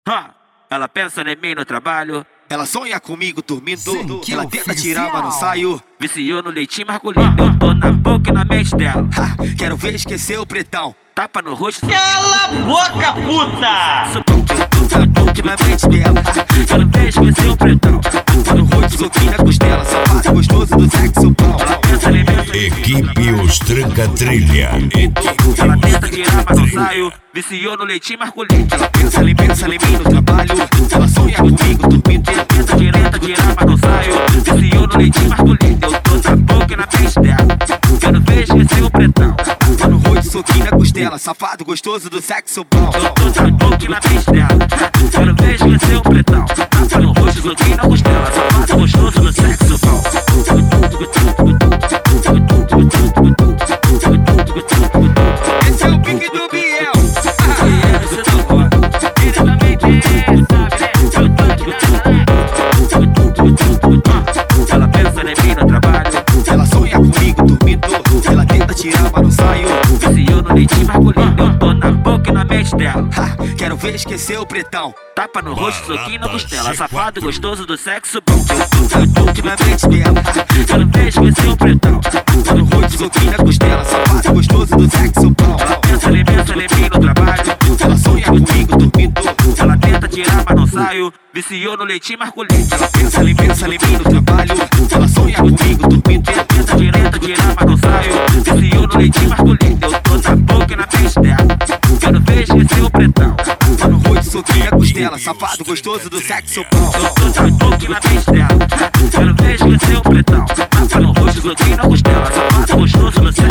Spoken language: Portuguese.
Ha! Ela pensa em mim no trabalho. Ela sonha comigo dormindo. Ela tenta tirar, mas não saio. Viciou no leitinho masculino. Eu tô na boca e na mente dela. Quero ver esquecer o pretão. Tapa no rosto. Cala a boca, puta! Na boca e na mente dela. Quero ver esquecer o pretão. Tapa no rosto, soquinho na costela. Safado gostoso do sexo bom. Ela pensa em mim. Equipe Os Tranca Trilha. Ela tenta tirar, mas não saio. Viciou no leitinho masculino. Ela pensa em mim no trabalho. Ela sonha comigo dormindo. Tenta tirar, mas não saio. Viciou no leitinho masculino. Eu tô na boca e na mente dela. Quero ver esquecer o pretão. Tapa no rosto, soquinho na costela. Safado gostoso do sexo bom. Eu tô na boca e na mente dela. Quero ver esquecer o pretão. Tapa no rosto, soquinho na costela. Safado gostoso do sexo bom. Esse é o pique do Biel. Ela pensa em mim no trabalho. Ela sonha comigo dormindo. Ela tenta tirar, mas não saio. Viciou no leitinho masculino. Eu tô na boca e na mente dela. Quero ver esquecer o pretão. Tapa no rosto, soquinho na costela. Safado gostoso do sexo bom. Na boca e na mente dela. Quero ver esquecer o pretão. Tapa no rosto, soquinho na costela. Safado gostoso do sexo bom. Ela pensa em mim no trabalho. Ela sonha comigo dormindo. Ela tenta tirar, mas não saio. Viciou no leitinho masculino. Ela pensa em mim no trabalho. Ela sonha comigo dormindo. Tenta tirar, mas não saio. Viciou no leitinho masculino. Eu tô na boca e na mente dela. Quero ver esquecer o pretão. Tapa no rosto, soquinho na costela. Safado gostoso do sexo bom. Eu tô na boca e na mente dela. Quero ver esquecer o pretão. Tapa no rosto, soquinho na costela. Safado gostoso do sexo